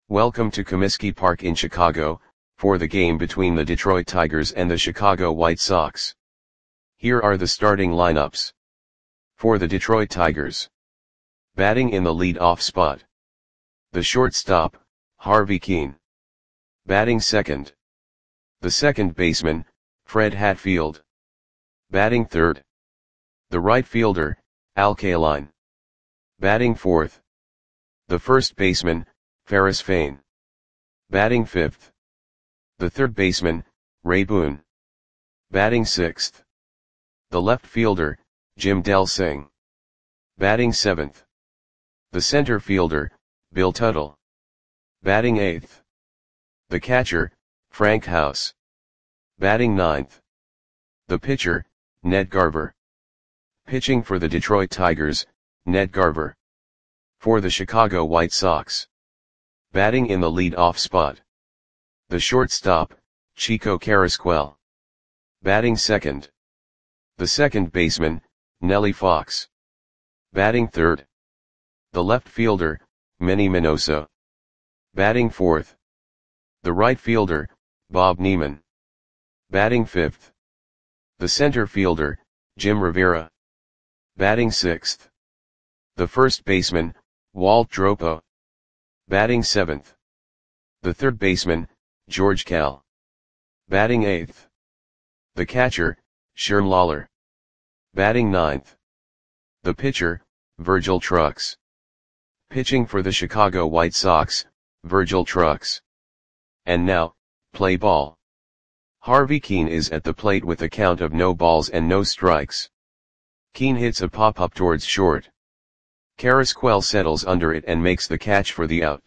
Welcome to Comiskey Park in Chicago, for the game between the Detroit Tigers and the Chicago White Sox. Here are the starting lineups. For the Detroit Tigers. Batting in the lead-off spot. The shortstop, Harvey Kuenn. Batting second. The second baseman, Fred Hatfield. Batting third. The right fielder, Al Kaline. Batting fourth. The first baseman, Ferris Fain. Batting fifth. The third baseman, Ray Boone. Batting sixth. The left fielder, Jim Delsing. Batting seventh. The center fielder, Bill Tuttle. Batting eighth. The catcher, Frank House. Batting ninth. The pitcher, Ned Garver. Pitching for the Detroit Tigers, Ned Garver. For the Chicago White Sox. Batting in the lead-off spot. The shortstop, Chico Carrasquel. Batting second. The second baseman, Nellie Fox. Batting third. The left fielder, Manny Minoso. Batting fourth. The right fielder, Bob Neiman. Batting fifth. The center fielder, Jim Rivera. Batting sixth. The first baseman, Walt Dropo. Batting seventh. The third baseman, George Kell. Batting eighth. The catcher, Sherm Lawler. Batting ninth. The pitcher, Virgil Trucks. Pitching for the Chicago White Sox, Virgil Trucks. And now, play ball. Harvey Kuenn is at the plate with a count of no balls and no strikes. Kuenn hits a pop-up towards short. Carrasquel settles under it and makes the catch for the out.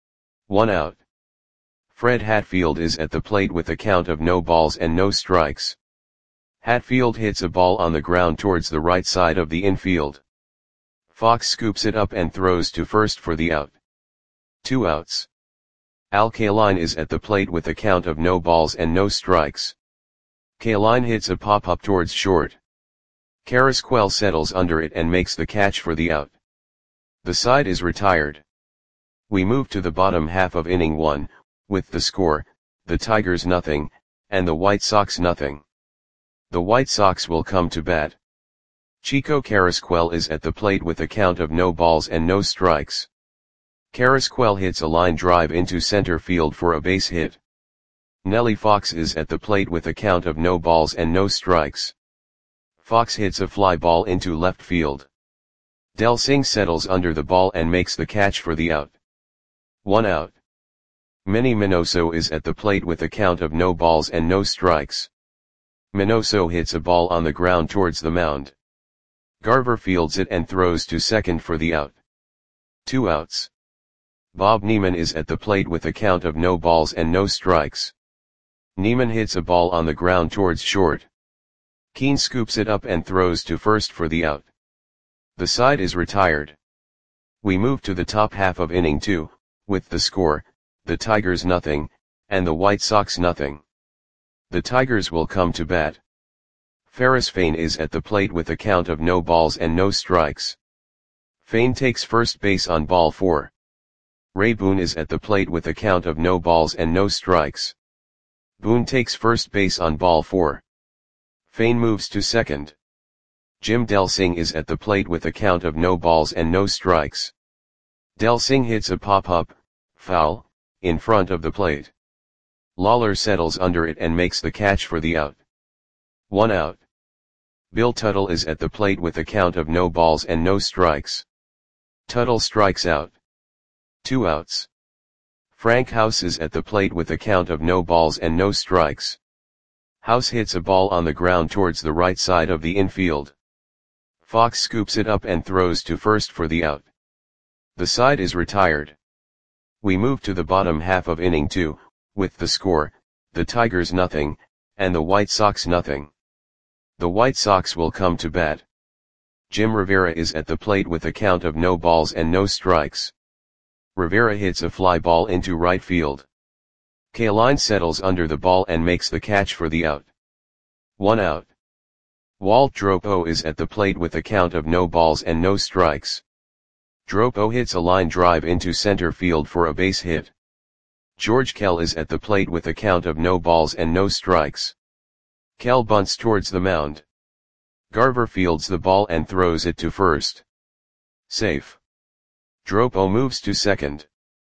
1 out. Fred Hatfield is at the plate with a count of no balls and no strikes. Hatfield hits a ball on the ground towards the right side of the infield. Fox scoops it up and throws to first for the out. 2 outs. Al Kaline is at the plate with a count of no balls and no strikes. Kaline hits a pop-up towards short. Carrasquel settles under it and makes the catch for the out. The side is retired. We move to the bottom half of inning 1, with the score, the Tigers nothing, and the White Sox nothing. The White Sox will come to bat. Chico Carrasquel is at the plate with a count of no balls and no strikes. Carrasquel hits a line drive into center field for a base hit. Nellie Fox is at the plate with a count of no balls and no strikes. Fox hits a fly ball into left field. Delsing settles under the ball and makes the catch for the out. 1 out. Manny Minoso is at the plate with a count of no balls and no strikes. Minoso hits a ball on the ground towards the mound. Garver fields it and throws to second for the out. 2 outs. Bob Neiman is at the plate with a count of no balls and no strikes. Neiman hits a ball on the ground towards short. Kuenn scoops it up and throws to first for the out. The side is retired. We move to the top half of inning 2, with the score, the Tigers nothing, and the White Sox nothing. The Tigers will come to bat. Ferris Fain is at the plate with a count of no balls and no strikes. Fain takes first base on ball 4. Ray Boone is at the plate with a count of no balls and no strikes. Boone takes first base on ball 4. Fain moves to second. Jim Delsing is at the plate with a count of no balls and no strikes. Delsing hits a pop-up, foul, in front of the plate. Lawler settles under it and makes the catch for the out. 1 out. Bill Tuttle is at the plate with a count of no balls and no strikes. Tuttle strikes out. 2 outs. Frank House is at the plate with a count of no balls and no strikes. House hits a ball on the ground towards the right side of the infield. Fox scoops it up and throws to first for the out. The side is retired. We move to the bottom half of inning 2, with the score, the Tigers nothing, and the White Sox nothing. The White Sox will come to bat. Jim Rivera is at the plate with a count of no balls and no strikes. Rivera hits a fly ball into right field. Kaline settles under the ball and makes the catch for the out. 1 out. Walt Dropo is at the plate with a count of no balls and no strikes. Dropo hits a line drive into center field for a base hit. George Kell is at the plate with a count of no balls and no strikes. Kell bunts towards the mound. Garver fields the ball and throws it to first. Safe. Dropo moves to second.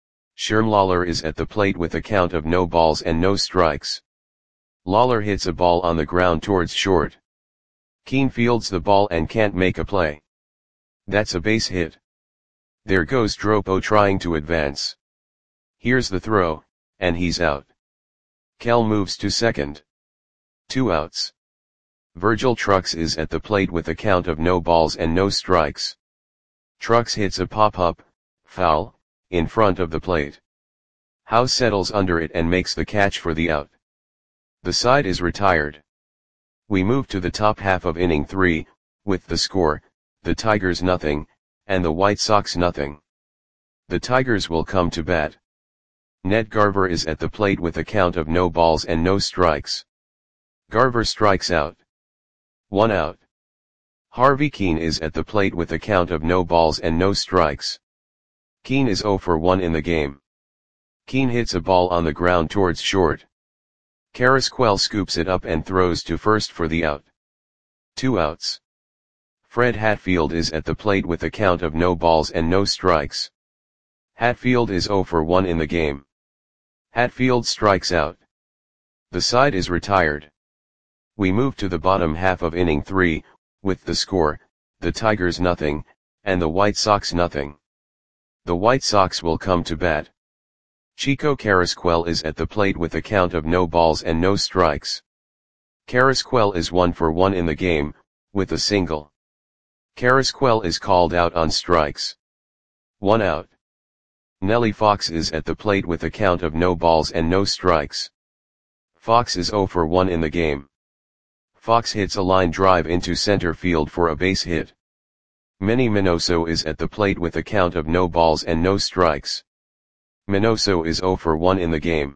Sherm is at the plate with a count of no balls and no strikes. Lawler hits a ball on the ground towards short. Keane fields the ball and can't make a play. That's a base hit. There goes Dropo trying to advance. Here's the throw, and he's out. Kell moves to second. 2 outs. Virgil Trucks is at the plate with a count of no balls and no strikes. Trucks hits a pop-up, foul, in front of the plate. House settles under it and makes the catch for the out. The side is retired. We move to the top half of inning 3, with the score, the Tigers nothing, and the White Sox nothing. The Tigers will come to bat. Ned Garver is at the plate with a count of no balls and no strikes. Garver strikes out. 1 out. Harvey Keane is at the plate with a count of no balls and no strikes. Keane is 0 for 1 in the game. Keane hits a ball on the ground towards short. Carrasquel scoops it up and throws to first for the out. 2 outs. Fred Hatfield is at the plate with a count of no balls and no strikes. Hatfield is 0 for 1 in the game. Hatfield strikes out. The side is retired. We move to the bottom half of inning 3, with the score, the Tigers nothing, and the White Sox nothing. The White Sox will come to bat. Chico Carrasquel is at the plate with a count of no balls and no strikes. Carrasquel is 1 for 1 in the game, with a single. Carrasquel is called out on strikes. 1 out. Nellie Fox is at the plate with a count of no balls and no strikes. Fox is 0 for 1 in the game. Fox hits a line drive into center field for a base hit. Manny Minoso is at the plate with a count of no balls and no strikes. Minoso is 0 for 1 in the game.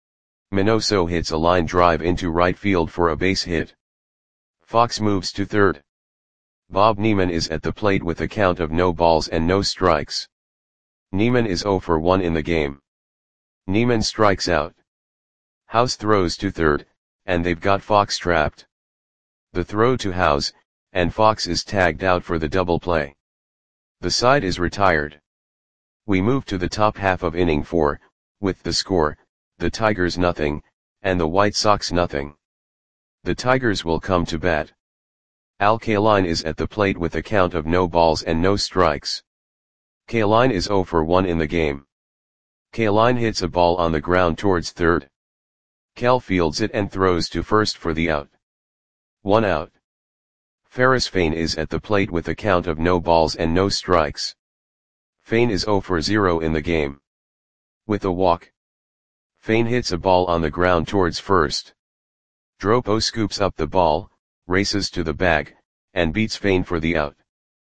Minoso hits a line drive into right field for a base hit. Fox moves to third. Bob Neiman is at the plate with a count of no balls and no strikes. Neiman is 0 for 1 in the game. Neiman strikes out. House throws to third, and they've got Fox trapped. The throw to House, and Fox is tagged out for the double play. The side is retired. We move to the top half of inning 4, with the score, the Tigers nothing, and the White Sox nothing. The Tigers will come to bat. Al Kaline is at the plate with a count of no balls and no strikes. Kaline is 0 for 1 in the game. Kaline hits a ball on the ground towards third. Kell fields it and throws to first for the out. 1 out. Ferris Fain is at the plate with a count of no balls and no strikes. Fain is 0 for 0 in the game. With a walk. Fain hits a ball on the ground towards first. Dropo scoops up the ball, races to the bag, and beats Fain for the out.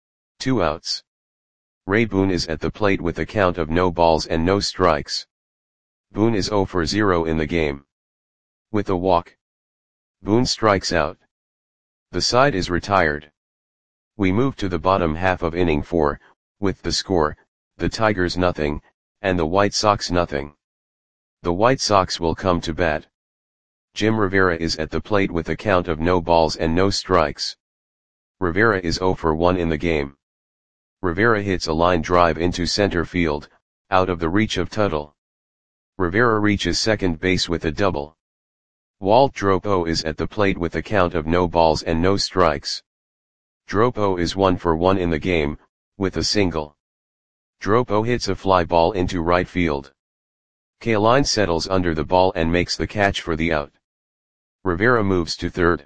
2 outs. Ray Boone is at the plate with a count of no balls and no strikes. Boone is 0 for 0 in the game. With a walk. Boone strikes out. The side is retired. We move to the bottom half of inning 4, with the score, the Tigers nothing, and the White Sox nothing. The White Sox will come to bat. Jim Rivera is at the plate with a count of no balls and no strikes. Rivera is 0 for 1 in the game. Rivera hits a line drive into center field, out of the reach of Tuttle. Rivera reaches second base with a double. Walt Dropo is at the plate with a count of no balls and no strikes. Dropo is 1 for 1 in the game, with a single. Dropo hits a fly ball into right field. Kaline settles under the ball and makes the catch for the out. Rivera moves to third.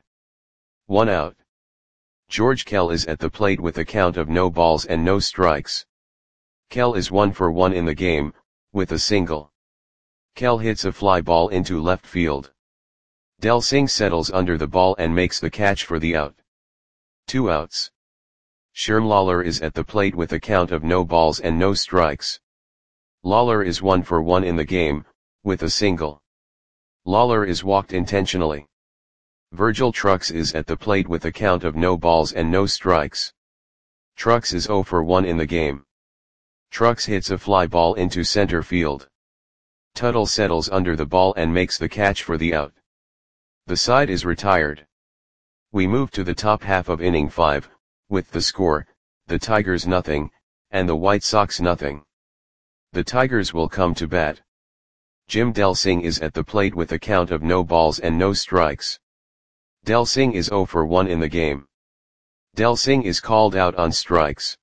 1 out. George Kell is at the plate with a count of no balls and no strikes. Kell is 1 for 1 in the game, with a single. Kell hits a fly ball into left field. Del Singh settles under the ball and makes the catch for the out. 2 outs. Sherm Lawler is at the plate with a count of no balls and no strikes. Lawler is 1 for 1 in the game, with a single. Lawler is walked intentionally. Virgil Trucks is at the plate with a count of no balls and no strikes. Trucks is 0 for 1 in the game. Trucks hits a fly ball into center field. Tuttle settles under the ball and makes the catch for the out. The side is retired. We move to the top half of inning 5, with the score, the Tigers nothing, and the White Sox nothing. The Tigers will come to bat. Jim Delsing is at the plate with a count of no balls and no strikes. Delsing is 0 for 1 in the game. Delsing is called out on strikes.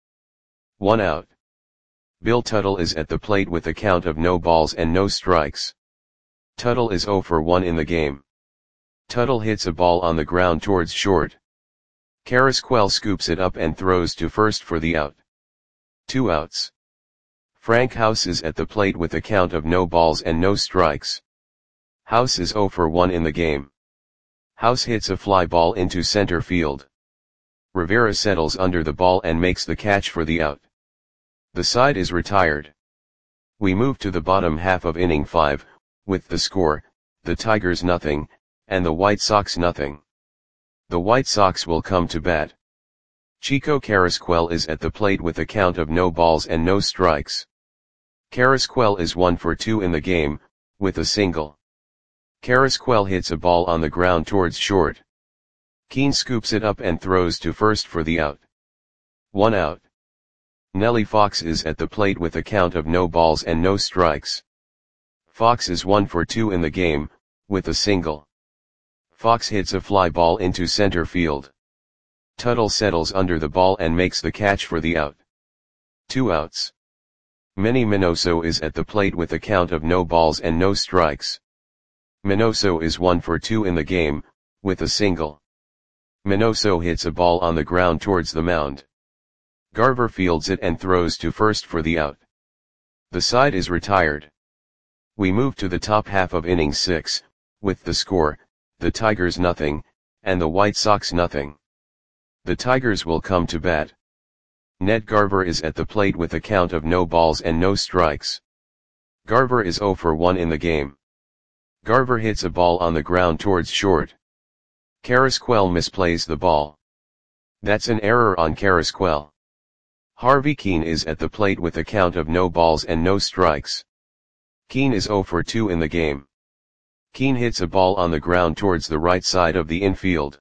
1 out. Bill Tuttle is at the plate with a count of no balls and no strikes. Tuttle is 0 for 1 in the game. Tuttle hits a ball on the ground towards short. Carrasquel scoops it up and throws to first for the out. 2 outs. Frank House is at the plate with a count of no balls and no strikes. House is 0 for 1 in the game. House hits a fly ball into center field. Rivera settles under the ball and makes the catch for the out. The side is retired. We move to the bottom half of inning 5, with the score, the Tigers nothing, and the White Sox nothing. The White Sox will come to bat. Chico Carrasquel is at the plate with a count of no balls and no strikes. Carrasquel is 1 for 2 in the game, with a single. Carrasquel hits a ball on the ground towards short. Keane scoops it up and throws to first for the out. 1 out. Nellie Fox is at the plate with a count of no balls and no strikes. Fox is 1 for 2 in the game, with a single. Fox hits a fly ball into center field. Tuttle settles under the ball and makes the catch for the out. 2 outs. Manny Minoso is at the plate with a count of no balls and no strikes. Minoso is 1 for 2 in the game, with a single. Minoso hits a ball on the ground towards the mound. Garver fields it and throws to first for the out. The side is retired. We move to the top half of inning 6, with the score, the Tigers nothing, and the White Sox nothing. The Tigers will come to bat. Ned Garver is at the plate with a count of no balls and no strikes. Garver is 0 for 1 in the game. Garver hits a ball on the ground towards short. Carrasquel misplays the ball. That's an error on Carrasquel. Harvey Keane is at the plate with a count of no balls and no strikes. Keane is 0 for 2 in the game. Keane hits a ball on the ground towards the right side of the infield.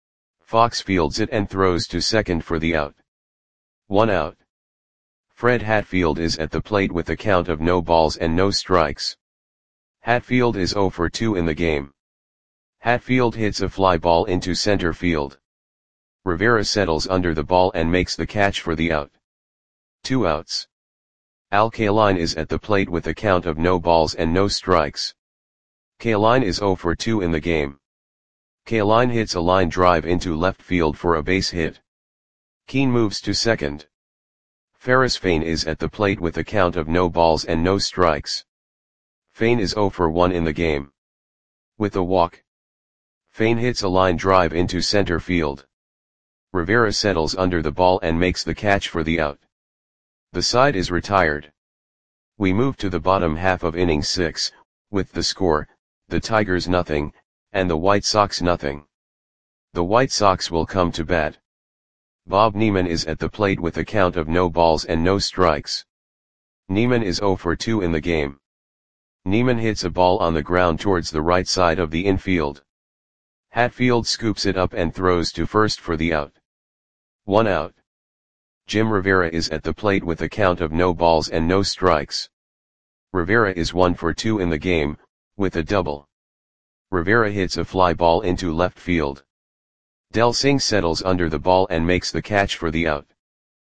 Fox fields it and throws to second for the out. 1 out. Fred Hatfield is at the plate with a count of no balls and no strikes. Hatfield is 0 for 2 in the game. Hatfield hits a fly ball into center field. Rivera settles under the ball and makes the catch for the out. 2 outs. Al Kaline is at the plate with a count of no balls and no strikes. Kaline is 0 for 2 in the game. Kaline hits a line drive into left field for a base hit. Keane moves to second. Ferris Fain is at the plate with a count of no balls and no strikes. Fain is 0 for 1 in the game. With a walk. Fain hits a line drive into center field. Rivera settles under the ball and makes the catch for the out. The side is retired. We move to the bottom half of inning 6, with the score, the Tigers nothing, and the White Sox nothing. The White Sox will come to bat. Bob Neiman is at the plate with a count of no balls and no strikes. Neiman is 0 for 2 in the game. Neiman hits a ball on the ground towards the right side of the infield. Hatfield scoops it up and throws to first for the out. 1 out. Jim Rivera is at the plate with a count of no balls and no strikes. Rivera is 1 for 2 in the game, with a double. Rivera hits a fly ball into left field. Delsing settles under the ball and makes the catch for the out.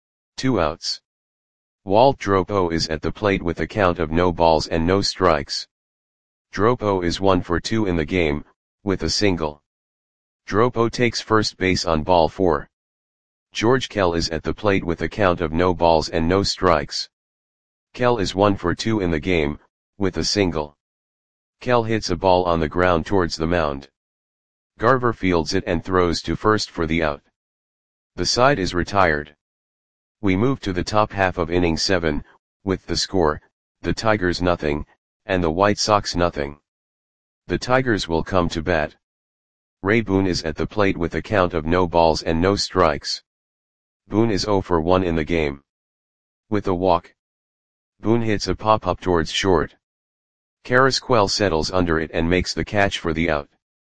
2 outs. Walt Dropo is at the plate with a count of no balls and no strikes. Dropo is 1 for 2 in the game, with a single. Dropo takes first base on ball 4. George Kell is at the plate with a count of no balls and no strikes. Kell is 1 for 2 in the game, with a single. Kell hits a ball on the ground towards the mound. Garver fields it and throws to first for the out. The side is retired. We move to the top half of inning 7, with the score, the Tigers nothing, and the White Sox nothing. The Tigers will come to bat. Ray Boone is at the plate with a count of no balls and no strikes. Boone is 0 for 1 in the game. With a walk. Boone hits a pop-up towards short. Carrasquel settles under it and makes the catch for the out.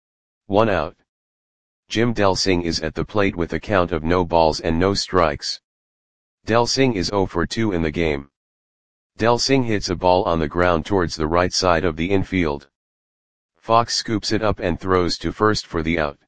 1 out. Jim Delsing is at the plate with a count of no balls and no strikes. Delsing is 0 for 2 in the game. Delsing hits a ball on the ground towards the right side of the infield. Fox scoops it up and throws to first for the out.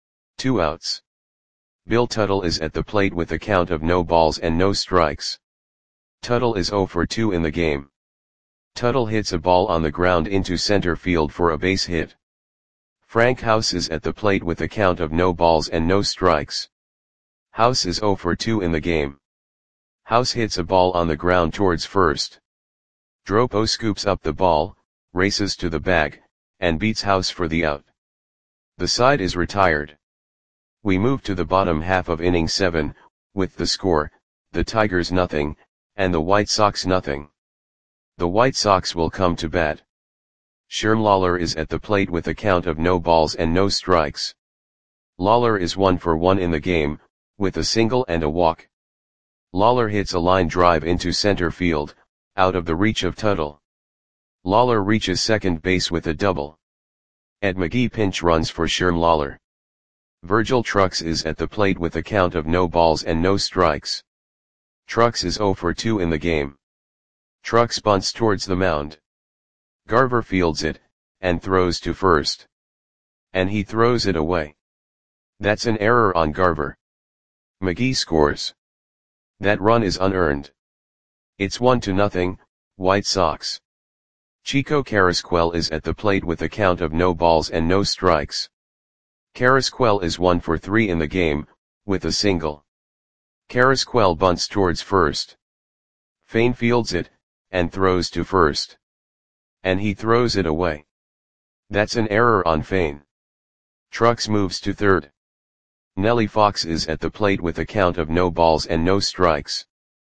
2 outs. Bill Tuttle is at the plate with a count of no balls and no strikes. Tuttle is 0 for 2 in the game. Tuttle hits a ball on the ground into center field for a base hit. Frank House is at the plate with a count of no balls and no strikes. House is 0 for 2 in the game. House hits a ball on the ground towards first. Dropo scoops up the ball, races to the bag, and beats House for the out. The side is retired. We move to the bottom half of inning 7, with the score, the Tigers nothing, and the White Sox nothing. The White Sox will come to bat. Sherm Lawler is at the plate with a count of no balls and no strikes. Lawler is 1 for 1 in the game, with a single and a walk. Lawler hits a line drive into center field, out of the reach of Tuttle. Lawler reaches second base with a double. Ed McGee pinch runs for Sherm Lawler. Virgil Trucks is at the plate with a count of no balls and no strikes. Trucks is 0 for 2 in the game. Trucks bunts towards the mound. Garver fields it, and throws to first. And he throws it away. That's an error on Garver. McGee scores. That run is unearned. It's 1-0, White Sox. Chico Carrasquel is at the plate with a count of no balls and no strikes. Carrasquel is 1 for 3 in the game, with a single. Carrasquel bunts towards first. Fain fields it, and throws to first. And he throws it away. That's an error on Fain. Trucks moves to third. Nellie Fox is at the plate with a count of no balls and no strikes.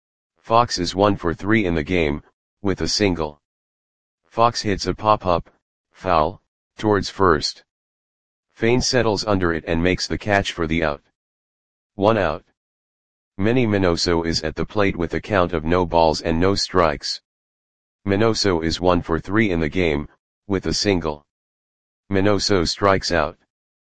Fox is 1 for 3 in the game, with a single. Fox hits a pop-up, foul, towards first. Fain settles under it and makes the catch for the out. 1 out. Manny Minoso is at the plate with a count of no balls and no strikes. Minoso is 1 for 3 in the game, with a single. Minoso strikes out.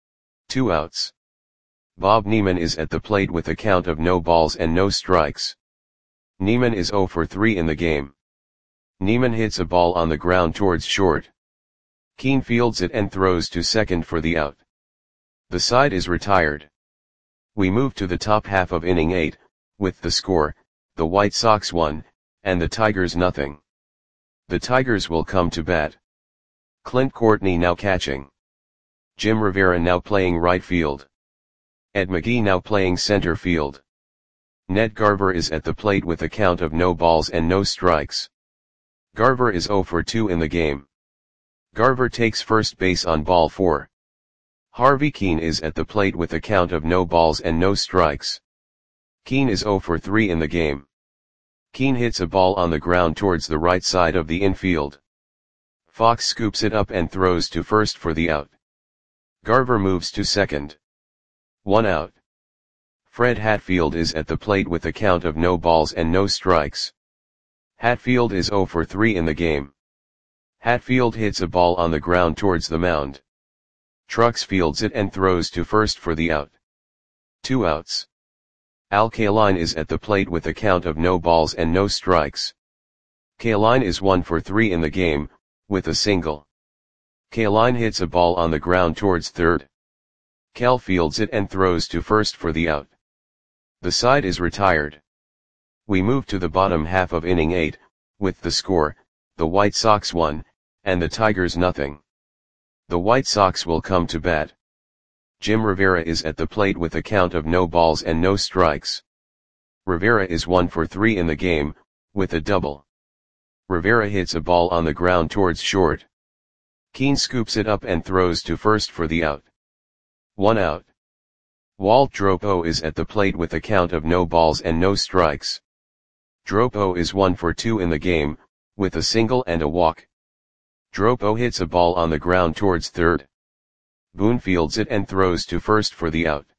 2 outs. Bob Neiman is at the plate with a count of no balls and no strikes. Neiman is 0 for 3 in the game. Neiman hits a ball on the ground towards short. Keane fields it and throws to second for the out. The side is retired. We move to the top half of inning 8, with the score, the White Sox 1, and the Tigers nothing. The Tigers will come to bat. Clint Courtney now catching. Jim Rivera now playing right field. Ed McGee now playing center field. Ned Garver is at the plate with a count of no balls and no strikes. Garver is 0 for 2 in the game. Garver takes first base on ball 4. Harvey Keane is at the plate with a count of no balls and no strikes. Keane is 0 for 3 in the game. Keane hits a ball on the ground towards the right side of the infield. Fox scoops it up and throws to first for the out. Garver moves to second. 1 out. Fred Hatfield is at the plate with a count of no balls and no strikes. Hatfield is 0 for 3 in the game. Hatfield hits a ball on the ground towards the mound. Trucks fields it and throws to first for the out. 2 outs. Al Kaline is at the plate with a count of no balls and no strikes. Kaline is 1 for 3 in the game, with a single. Kaline hits a ball on the ground towards third. Kel fields it and throws to first for the out. The side is retired. We move to the bottom half of inning 8, with the score, the White Sox 1, and the Tigers nothing. The White Sox will come to bat. Jim Rivera is at the plate with a count of no balls and no strikes. Rivera is 1 for 3 in the game, with a double. Rivera hits a ball on the ground towards short. Keane scoops it up and throws to first for the out. 1 out. Walt Dropo is at the plate with a count of no balls and no strikes. Dropo is 1 for 2 in the game, with a single and a walk. Dropo hits a ball on the ground towards third. Boone fields it and throws to first for the out.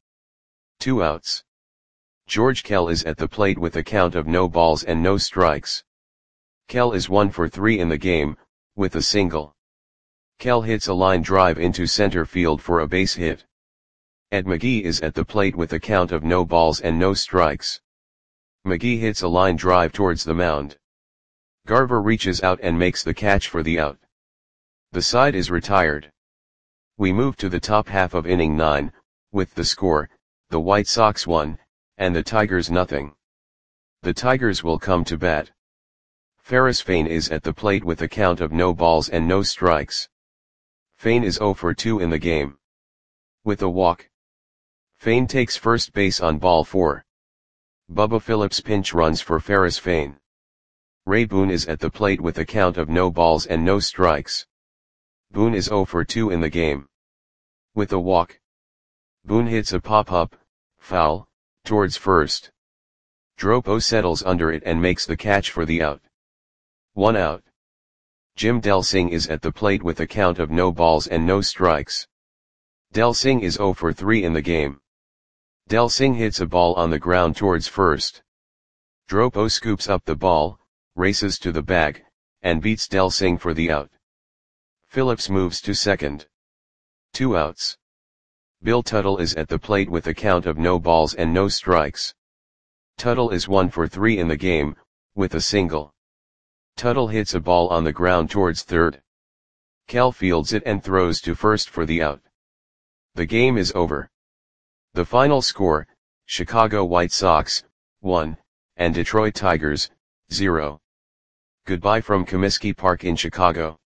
2 outs. George Kell is at the plate with a count of no balls and no strikes. Kell is 1 for 3 in the game, with a single. Cal hits a line drive into center field for a base hit. Ed McGee is at the plate with a count of no balls and no strikes. McGee hits a line drive towards the mound. Garver reaches out and makes the catch for the out. The side is retired. We move to the top half of inning 9, with the score, the White Sox 1, and the Tigers nothing. The Tigers will come to bat. Ferris Fain is at the plate with a count of no balls and no strikes. Fain is 0 for 2 in the game. With a walk. Fain takes first base on ball 4. Bubba Phillips pinch runs for Ferris Fain. Ray Boone is at the plate with a count of no balls and no strikes. Boone is 0 for 2 in the game. With a walk. Boone hits a pop-up, foul, towards first. Dropo settles under it and makes the catch for the out. 1 out. Jim Delsing is at the plate with a count of no balls and no strikes. Delsing is 0 for 3 in the game. Delsing hits a ball on the ground towards first. Dropo scoops up the ball, races to the bag, and beats Delsing for the out. Phillips moves to second. 2 outs. Bill Tuttle is at the plate with a count of no balls and no strikes. Tuttle is 1 for 3 in the game, with a single. Tuttle hits a ball on the ground towards third. Cal fields it and throws to first for the out. The game is over. The final score, Chicago White Sox, 1, and Detroit Tigers, 0. Goodbye from Comiskey Park in Chicago.